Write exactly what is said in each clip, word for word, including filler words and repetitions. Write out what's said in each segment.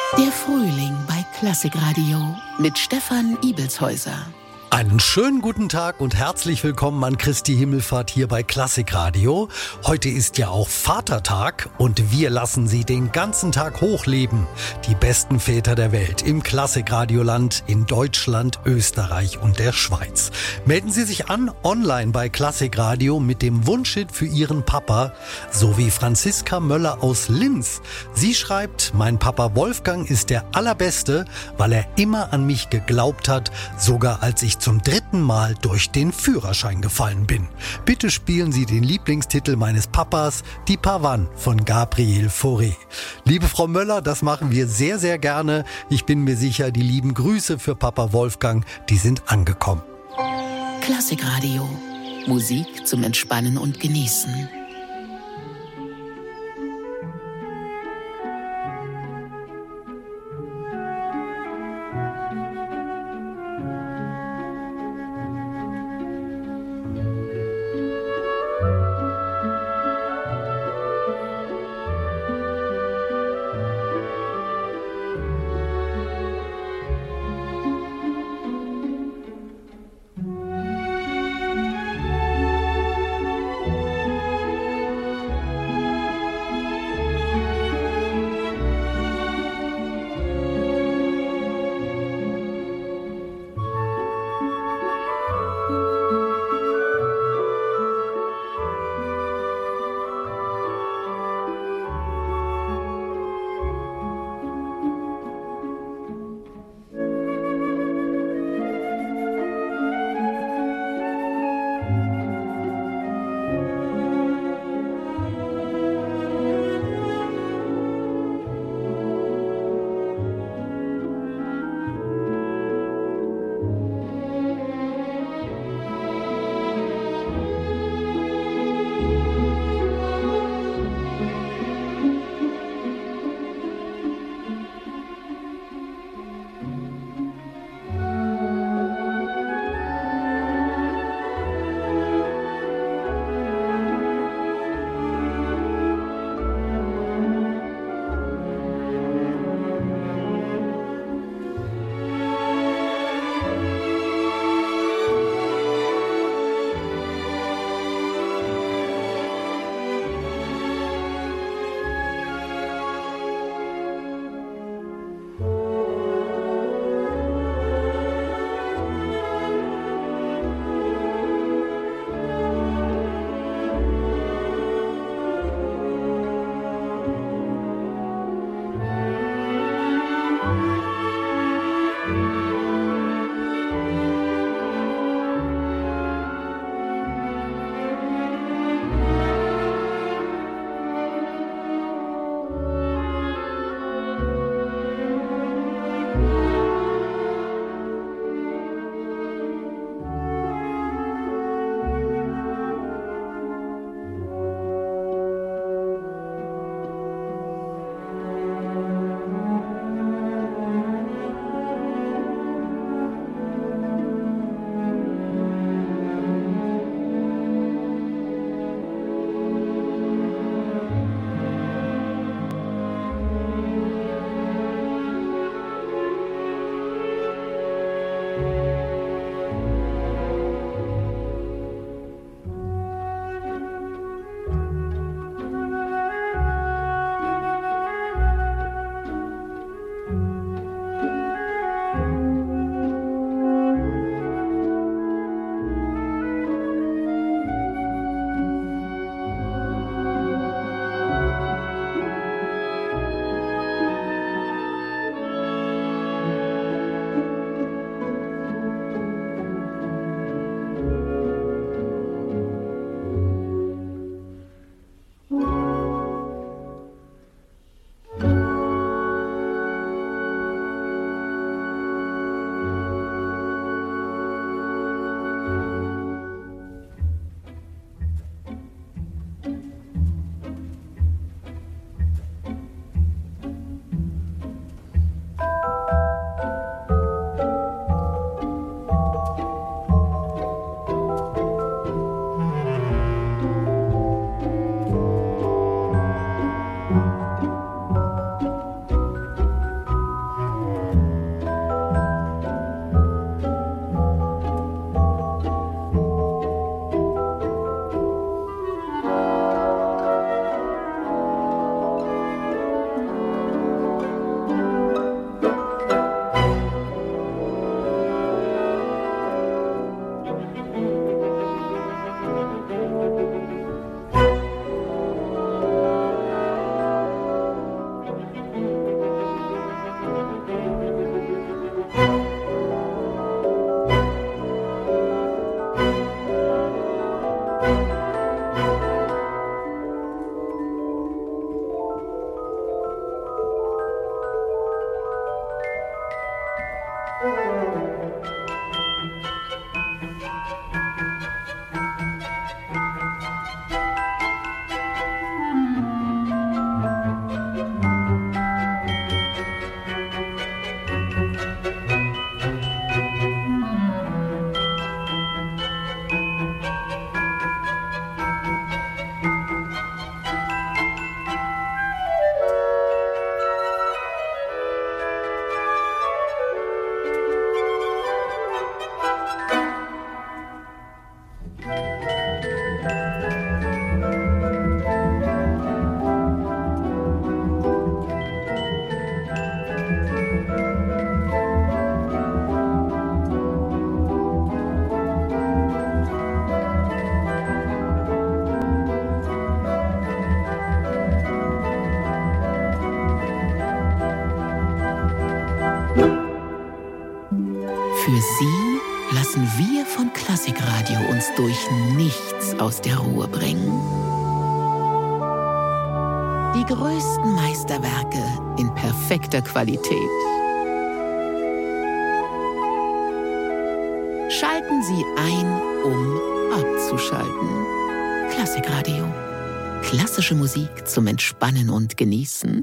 Der Frühling bei Klassikradio mit Stefan Ibelshäuser. Einen schönen guten Tag und herzlich willkommen an Christi Himmelfahrt hier bei Klassikradio. Heute ist ja auch Vatertag und wir lassen Sie den ganzen Tag hochleben. Die besten Väter der Welt im Klassikradioland in Deutschland, Österreich und der Schweiz. Melden Sie sich an online bei Klassikradio mit dem Wunschhit für Ihren Papa, so wie Franziska Möller aus Linz. Sie schreibt, mein Papa Wolfgang ist der Allerbeste, weil er immer an mich geglaubt hat, sogar als ich zum dritten Mal durch den Führerschein gefallen bin. Bitte spielen Sie den Lieblingstitel meines Papas, Die Pavane von Gabriel Fauré. Liebe Frau Möller, das machen wir sehr, sehr gerne. Ich bin mir sicher, die lieben Grüße für Papa Wolfgang, die sind angekommen. Klassikradio. Musik zum Entspannen und Genießen. Für Sie lassen wir von Klassikradio uns durch nichts aus der Ruhe bringen. Die größten Meisterwerke in perfekter Qualität. Schalten Sie ein, um abzuschalten. Klassikradio. Klassische Musik zum Entspannen und Genießen.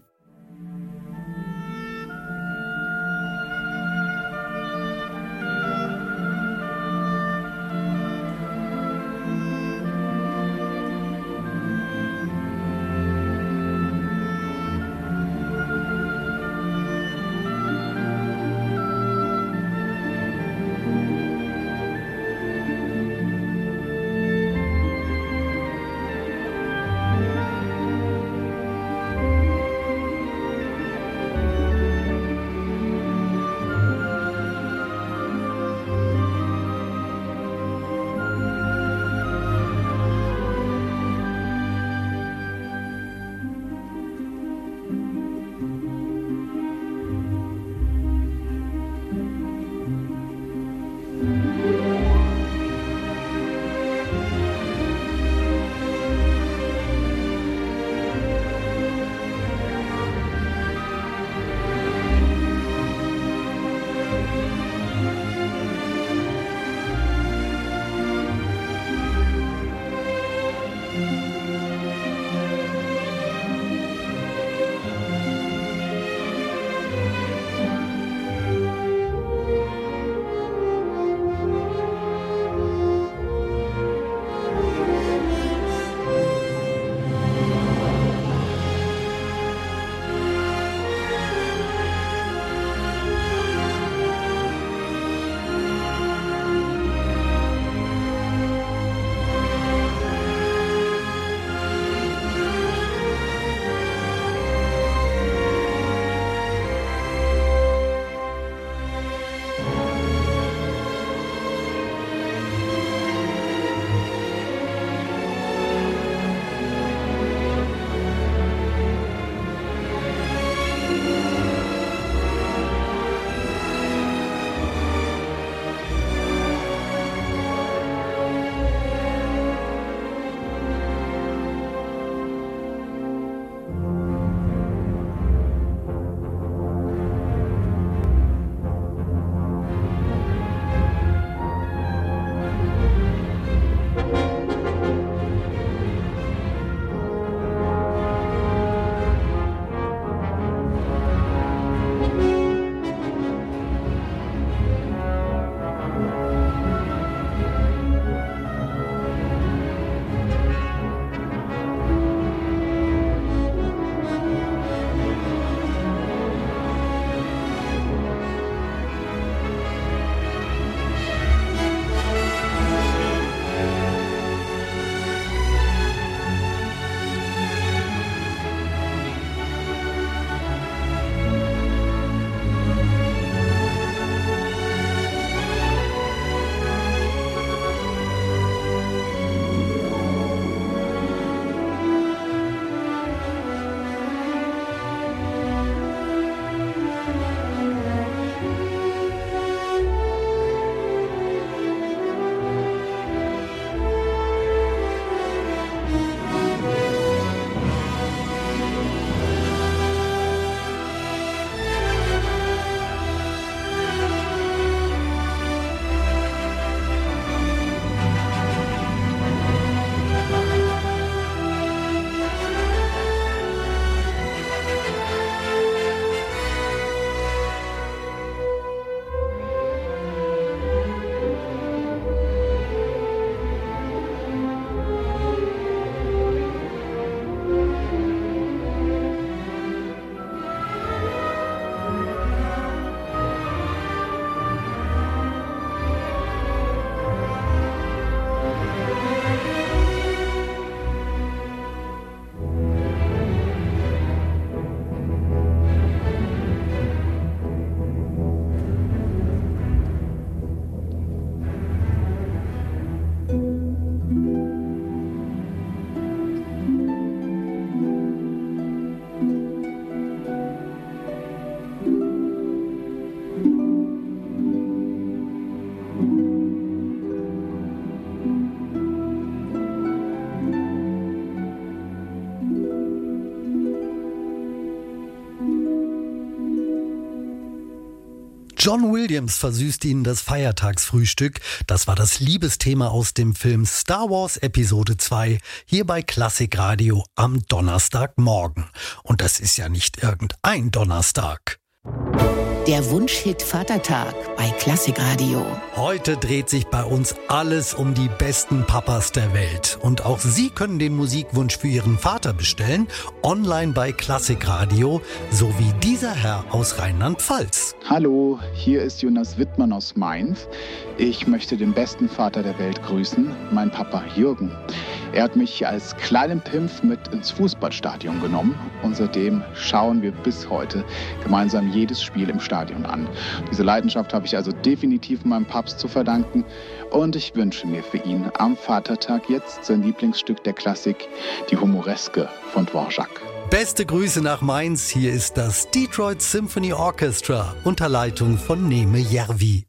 John Williams versüßt ihnen das Feiertagsfrühstück. Das war das Liebesthema aus dem Film Star Wars Episode zwei, hier bei Klassikradio am Donnerstagmorgen. Und das ist ja nicht irgendein Donnerstag. Der Wunschhit Vatertag bei Klassikradio. Heute dreht sich bei uns alles um die besten Papas der Welt. Und auch Sie können den Musikwunsch für Ihren Vater bestellen, online bei Klassikradio, so wie dieser Herr aus Rheinland-Pfalz. Hallo, hier ist Jonas Wittmann aus Mainz. Ich möchte den besten Vater der Welt grüßen, mein Papa Jürgen. Er hat mich als kleinen Pimpf mit ins Fußballstadion genommen und seitdem schauen wir bis heute gemeinsam jedes Spiel im Stadion an. Diese Leidenschaft habe ich also definitiv meinem Papst zu verdanken und ich wünsche mir für ihn am Vatertag jetzt sein Lieblingsstück der Klassik, die Humoreske von Dvorak. Beste Grüße nach Mainz, hier ist das Detroit Symphony Orchestra unter Leitung von Neme Järvi.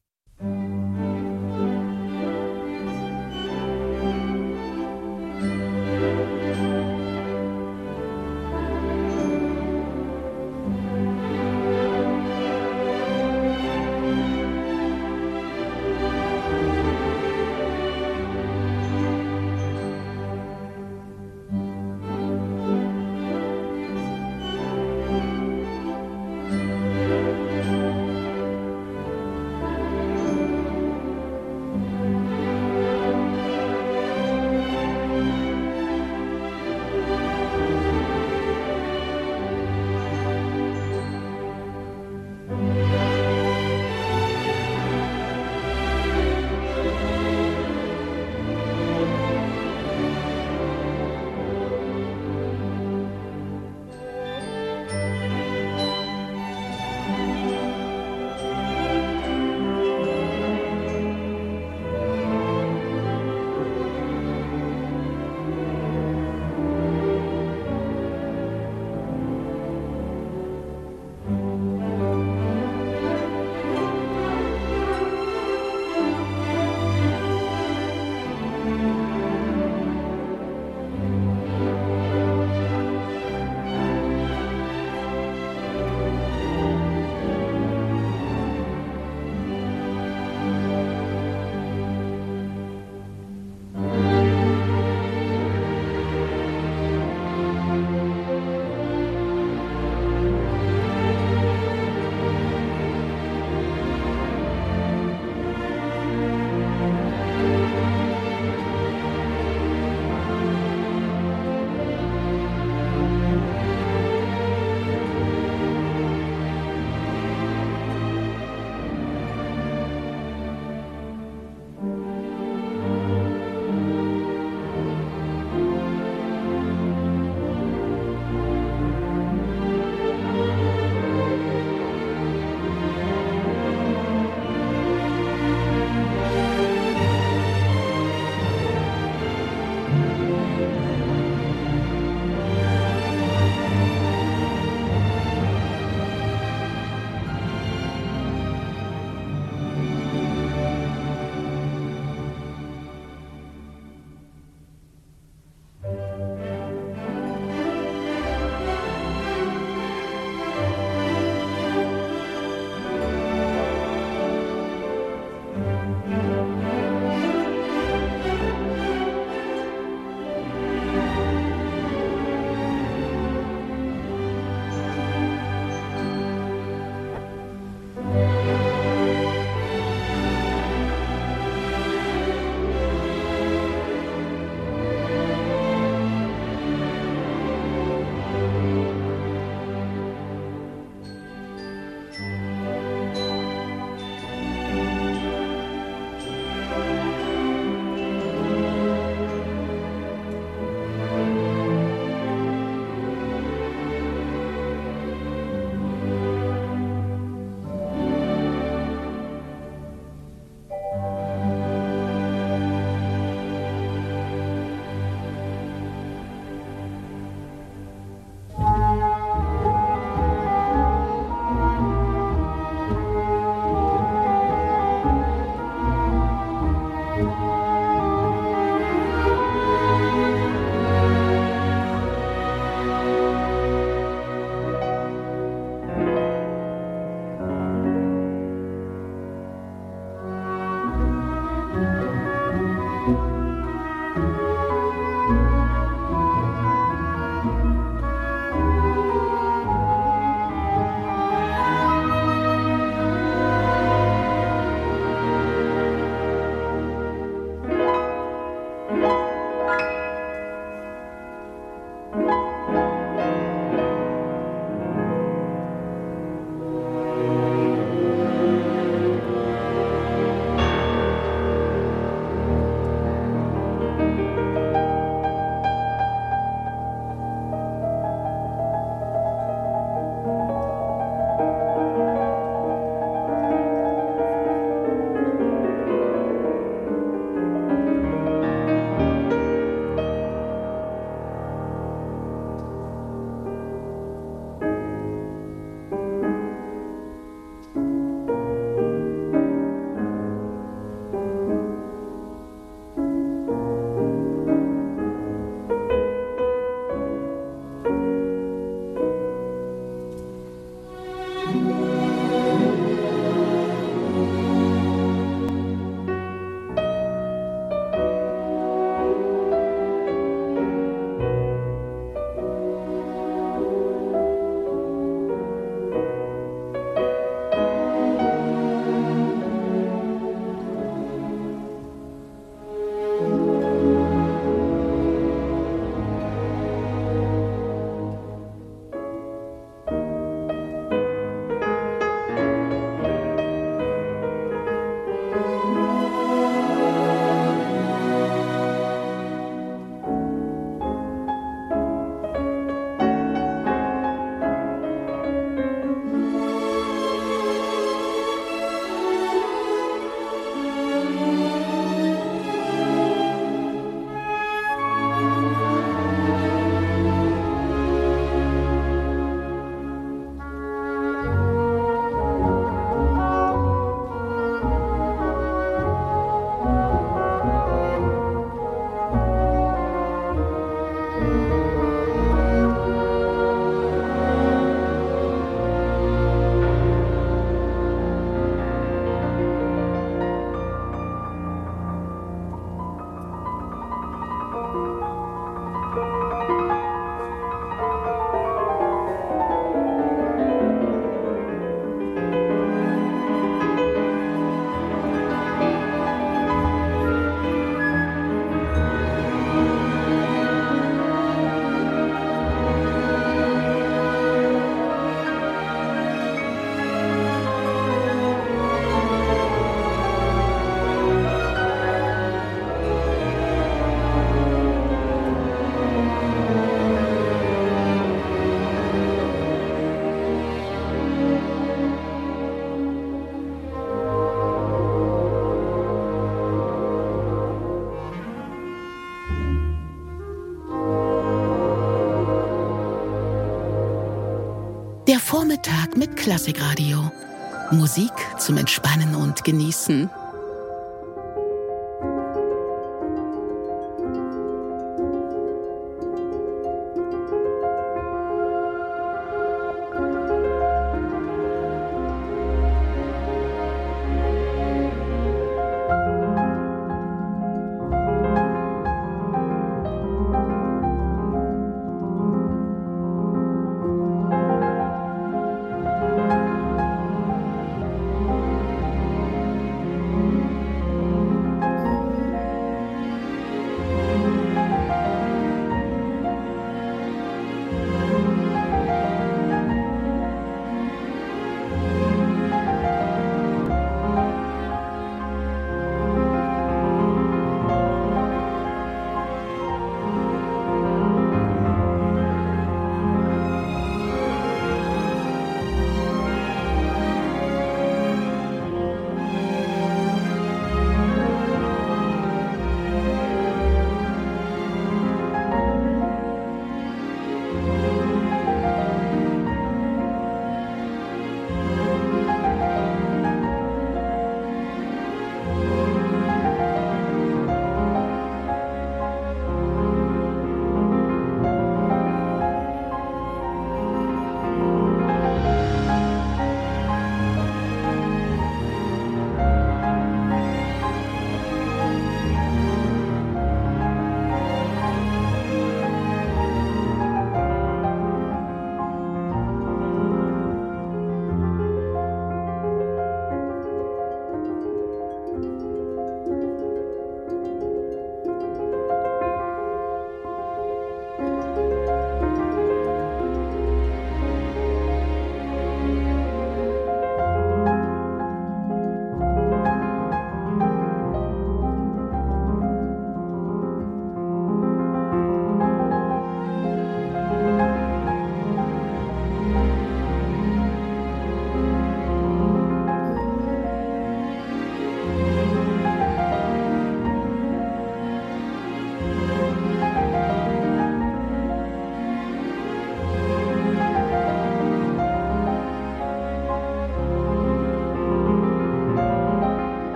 Nachmittag mit Klassikradio. Musik zum Entspannen und Genießen.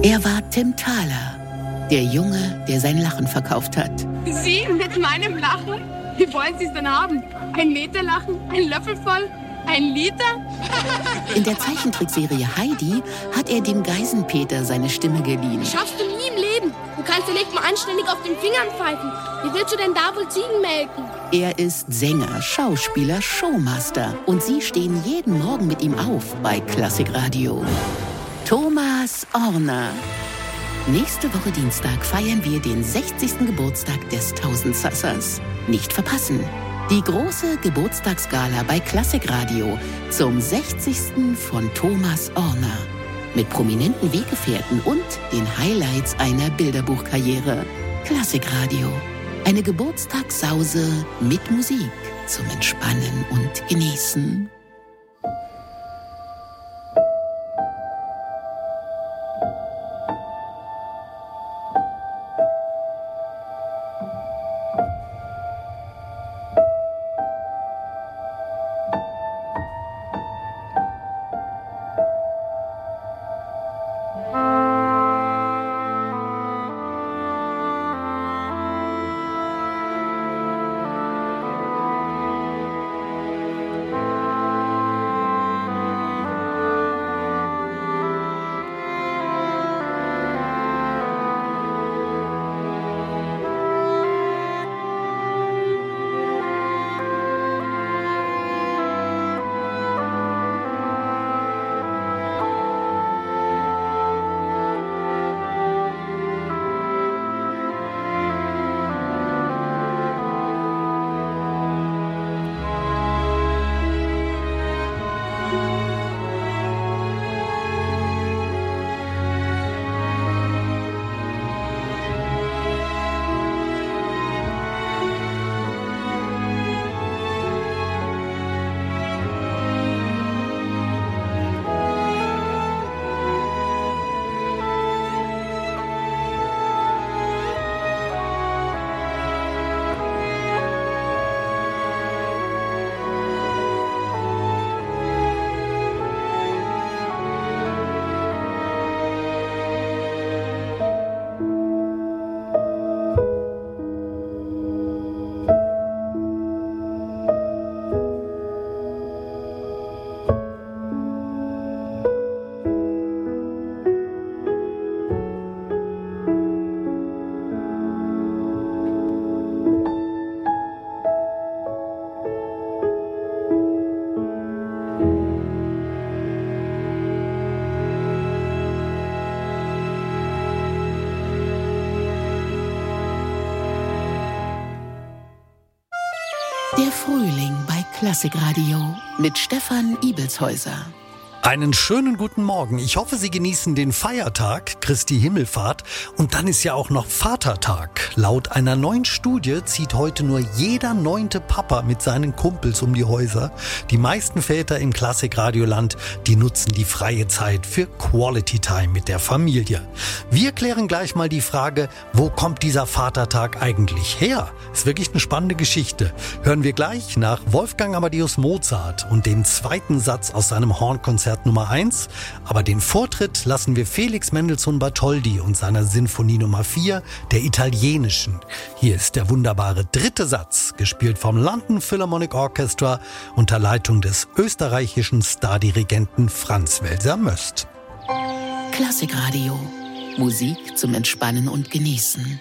Er war Tim Thaler, der Junge, der sein Lachen verkauft hat. Sie mit meinem Lachen? Wie wollen Sie es denn haben? Ein Meter Lachen? Ein Löffel voll? Ein Liter? In der Zeichentrickserie Heidi hat er dem Geisenpeter seine Stimme geliehen. Das schaffst du nie im Leben. Du kannst ja nicht mal anständig auf den Fingern pfeifen. Wie willst du denn da wohl Ziegen melken? Er ist Sänger, Schauspieler, Showmaster. Und sie stehen jeden Morgen mit ihm auf bei Klassikradio. Thomas Orner. Nächste Woche Dienstag feiern wir den sechzigsten Geburtstag des Tausendsassers. Nicht verpassen. Die große Geburtstagsgala bei Klassikradio zum sechzigsten von Thomas Orner. Mit prominenten Weggefährten und den Highlights einer Bilderbuchkarriere. Klassikradio. Eine Geburtstagssause mit Musik zum Entspannen und Genießen. Der Frühling bei Klassikradio mit Stefan Ibelshäuser. Einen schönen guten Morgen. Ich hoffe, Sie genießen den Feiertag, Christi Himmelfahrt. Und dann ist ja auch noch Vatertag. Laut einer neuen Studie zieht heute nur jeder neunte Papa mit seinen Kumpels um die Häuser. Die meisten Väter im Klassikradioland, die nutzen die freie Zeit für Quality Time mit der Familie. Wir klären gleich mal die Frage, wo kommt dieser Vatertag eigentlich her? Ist wirklich eine spannende Geschichte. Hören wir gleich nach Wolfgang Amadeus Mozart und dem zweiten Satz aus seinem Hornkonzert Nummer eins, aber den Vortritt lassen wir Felix Mendelssohn Bartholdy und seiner Sinfonie Nummer vier, der italienischen. Hier ist der wunderbare dritte Satz, gespielt vom London Philharmonic Orchestra unter Leitung des österreichischen Stardirigenten Franz Welser-Möst. Klassikradio. Musik zum Entspannen und Genießen.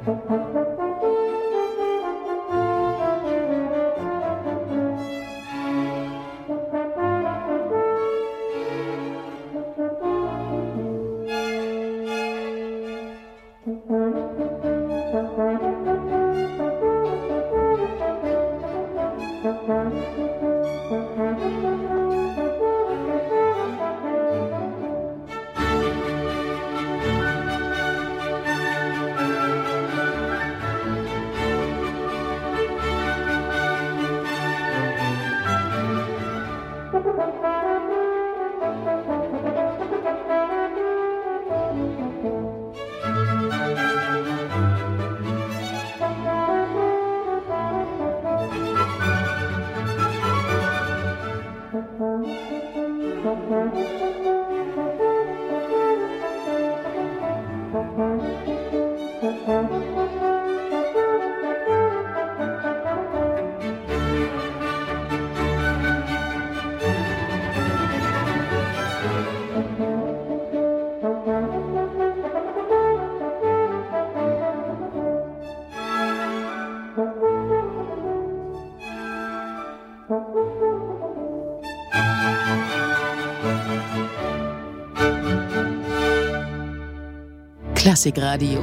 Klassikradio.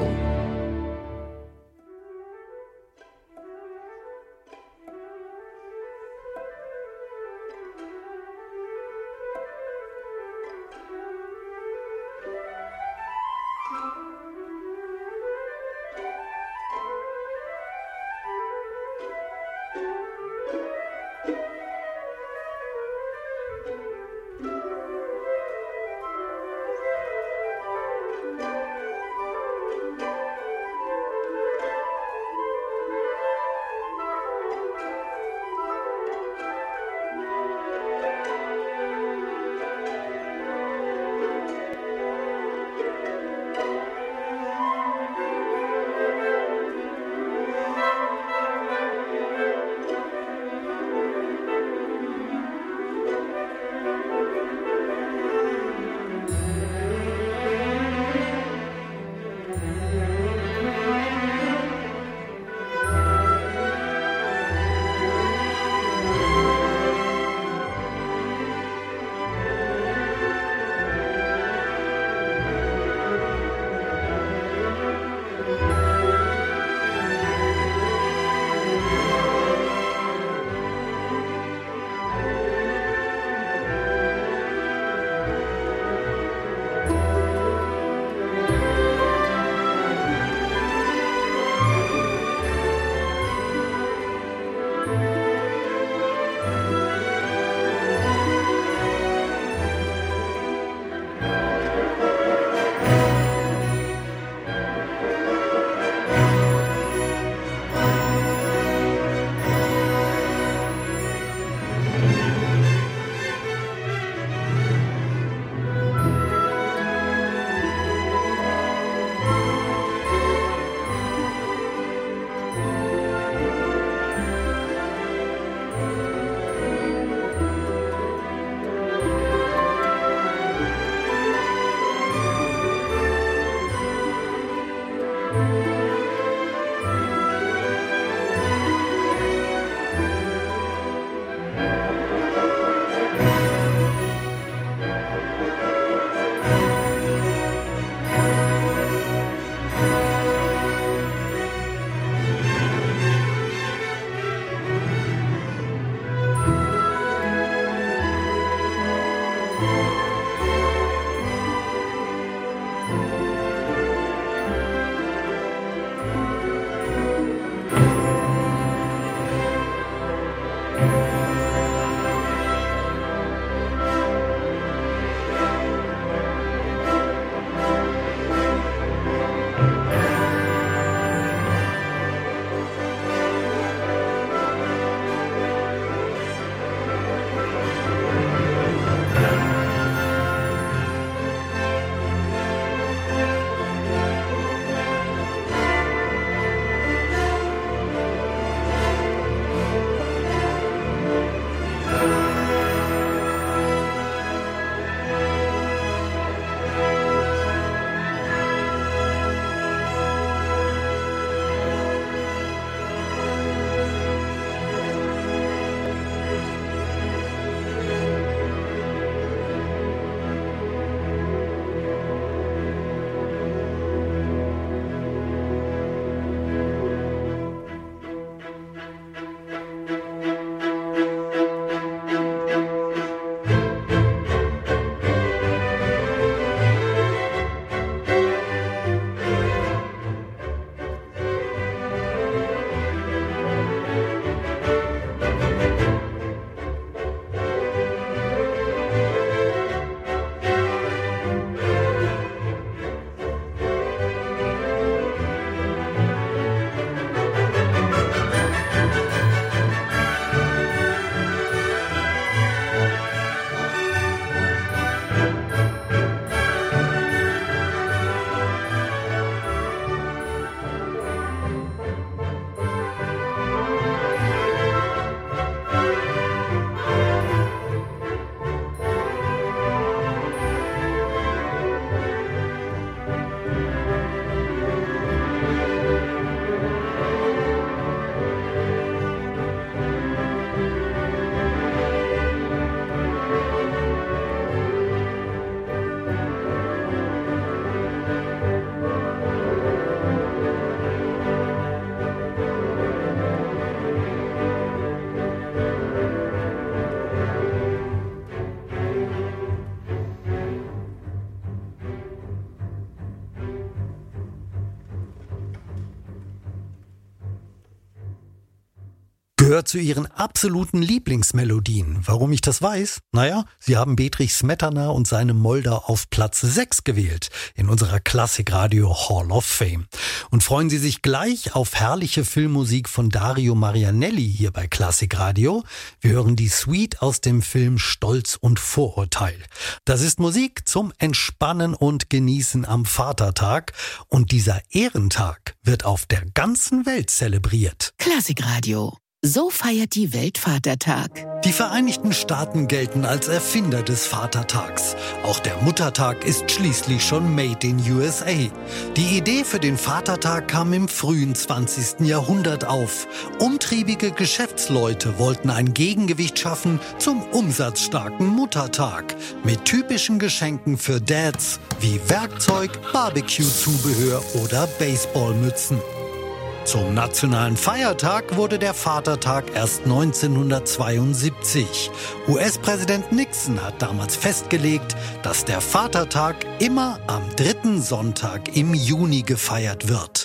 gehört zu ihren absoluten Lieblingsmelodien. Warum ich das weiß? Naja, sie haben Bedřich Smetana und seine Moldau auf Platz sechs gewählt in unserer Klassikradio Hall of Fame. Und freuen Sie sich gleich auf herrliche Filmmusik von Dario Marianelli hier bei Klassikradio. Wir hören die Suite aus dem Film Stolz und Vorurteil. Das ist Musik zum Entspannen und Genießen am Vatertag. Und dieser Ehrentag wird auf der ganzen Welt zelebriert. Klassikradio. So feiert die Welt Vatertag. Die Vereinigten Staaten gelten als Erfinder des Vatertags. Auch der Muttertag ist schließlich schon made in U S A. Die Idee für den Vatertag kam im frühen zwanzigsten Jahrhundert auf. Umtriebige Geschäftsleute wollten ein Gegengewicht schaffen zum umsatzstarken Muttertag. Mit typischen Geschenken für Dads wie Werkzeug, Barbecue-Zubehör oder Baseballmützen. Zum nationalen Feiertag wurde der Vatertag erst neunzehnhundertzweiundsiebzig. U S-Präsident Nixon hat damals festgelegt, dass der Vatertag immer am dritten Sonntag im Juni gefeiert wird.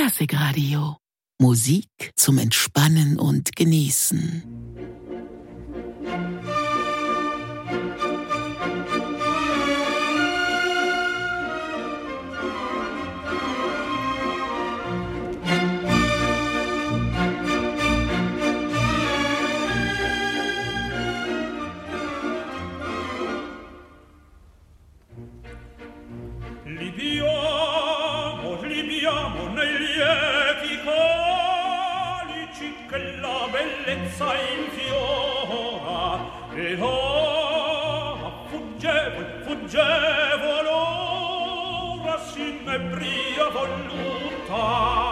Klassikradio. Musik zum Entspannen und Genießen. Libiamo, libiamo nei lieti calici che la bellezza infiora, e ora fuggevol, fuggevol, ora s'inebria voluta.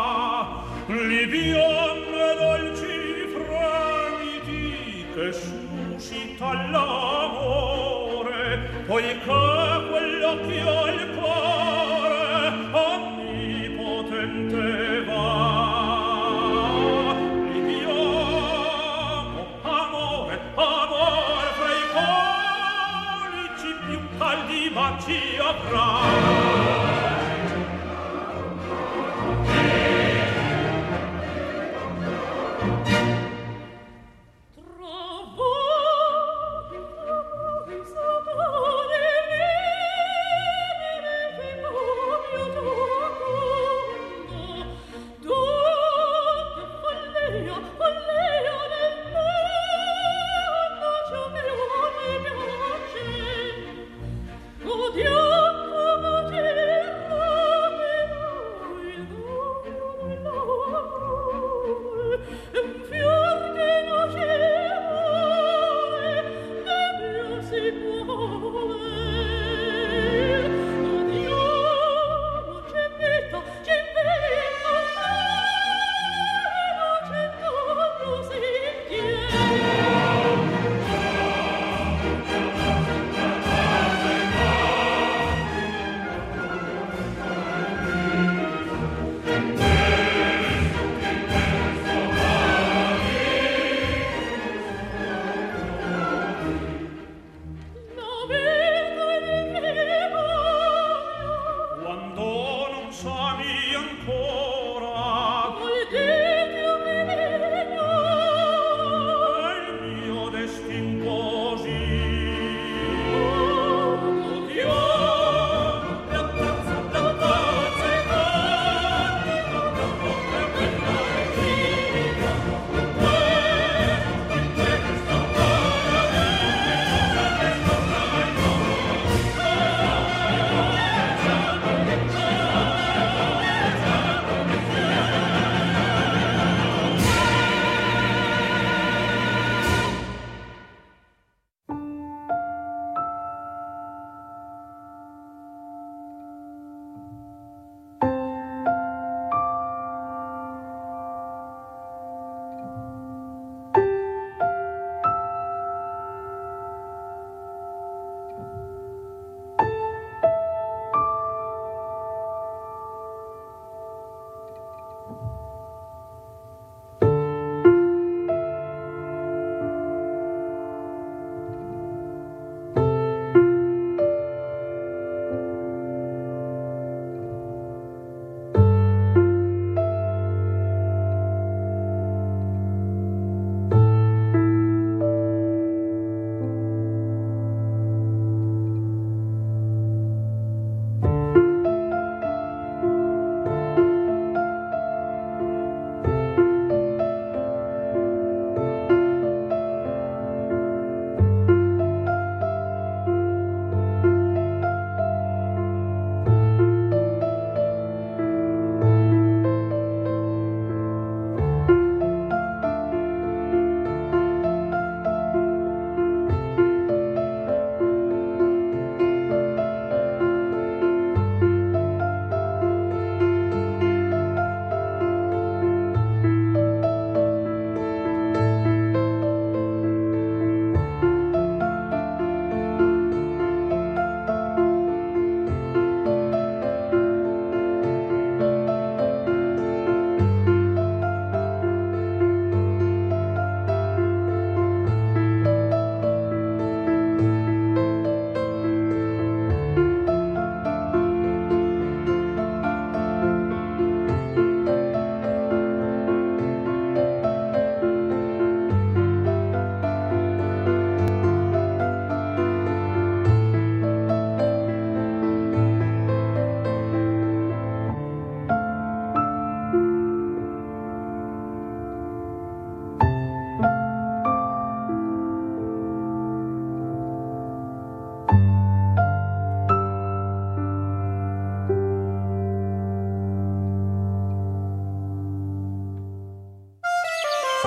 Libiamo dolci fremiti che suscita l'amore, poiché quell'occhio al cuore onnipotente va. Libiamo, amore, amore, fra i colici più caldi baci avrà. Infine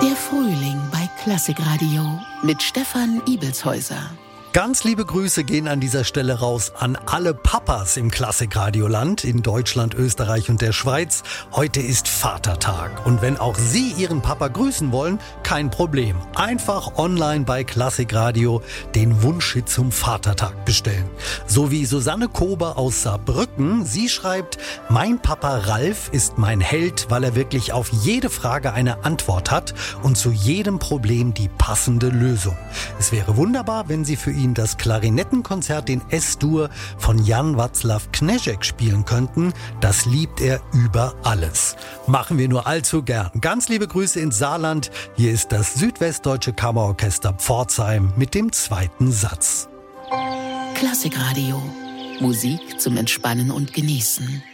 Der Frühling bei Klassikradio mit Stefan Ibelshäuser. Ganz liebe Grüße gehen an dieser Stelle raus an alle Papas im Klassikradioland in Deutschland, Österreich und der Schweiz. Heute ist Vatertag und wenn auch Sie Ihren Papa grüßen wollen, kein Problem. Einfach online bei Klassikradio den Wunschhit zum Vatertag bestellen. So wie Susanne Kober aus Saarbrücken. Sie schreibt, mein Papa Ralf ist mein Held, weil er wirklich auf jede Frage eine Antwort hat und zu jedem Problem die passende Lösung. Es wäre wunderbar, wenn Sie für ihn das Klarinettenkonzert in S-Dur von Jan Václav Knežek spielen könnten. Das liebt er über alles. Machen wir nur allzu gern. Ganz liebe Grüße ins Saarland. Hier ist das Südwestdeutsche Kammerorchester Pforzheim mit dem zweiten Satz. Klassikradio. Musik zum Entspannen und Genießen.